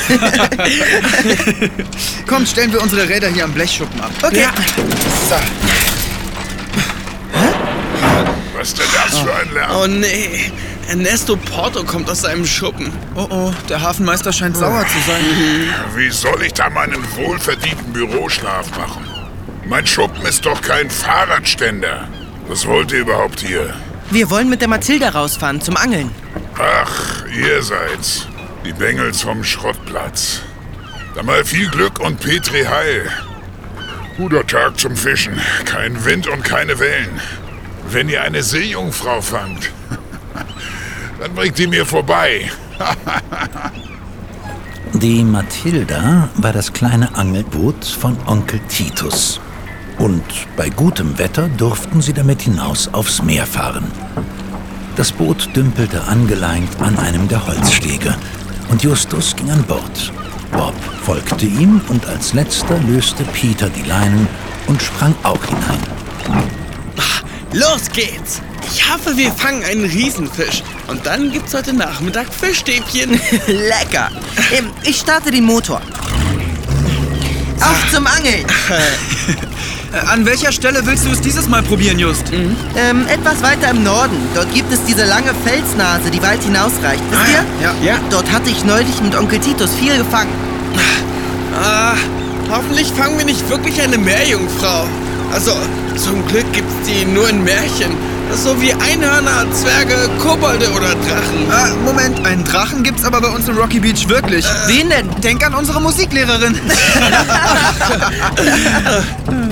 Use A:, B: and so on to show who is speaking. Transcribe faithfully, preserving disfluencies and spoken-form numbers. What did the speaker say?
A: Kommt, stellen wir unsere Räder hier am Blechschuppen ab.
B: Okay.
A: Ja. So.
C: Was ist denn das für ein Lärm?
B: Oh nee, Ernesto Porto kommt aus seinem Schuppen.
A: Oh oh, der Hafenmeister scheint sauer zu sein.
C: Wie soll ich da meinen wohlverdienten Büroschlaf machen? Mein Schuppen ist doch kein Fahrradständer. Was wollt ihr überhaupt hier?
D: Wir wollen mit der Mathilda rausfahren zum Angeln.
C: Ach, ihr seid's. Die Bengels vom Schrottplatz. Dann mal viel Glück und Petri heil. Guter Tag zum Fischen. Kein Wind und keine Wellen. Wenn ihr eine Seejungfrau fangt, dann bringt die mir vorbei.
E: Die Mathilda war das kleine Angelboot von Onkel Titus. Und bei gutem Wetter durften sie damit hinaus aufs Meer fahren. Das Boot dümpelte angeleint an einem der Holzstege und Justus ging an Bord. Bob folgte ihm und als letzter löste Peter die Leinen und sprang auch hinein.
B: Los geht's! Ich hoffe, wir fangen einen Riesenfisch. Und dann gibt's heute Nachmittag Fischstäbchen.
D: Lecker. Ähm, ich starte den Motor. Auf zum Angeln.
A: Äh, an welcher Stelle willst du es dieses Mal probieren, Just?
D: Mhm. Ähm, etwas weiter im Norden. Dort gibt es diese lange Felsnase, die weit hinausreicht. Wisst ihr?
A: Ja.
B: Ja.
D: Dort hatte ich neulich mit Onkel Titus viel gefangen.
B: Ah, hoffentlich fangen wir nicht wirklich eine Meerjungfrau. Also, zum Glück gibt's die nur in Märchen. So wie Einhörner, Zwerge, Kobolde oder Drachen.
A: Ah, Moment, einen Drachen gibt's aber bei uns in Rocky Beach wirklich.
D: Wen denn?
A: Denk an unsere Musiklehrerin.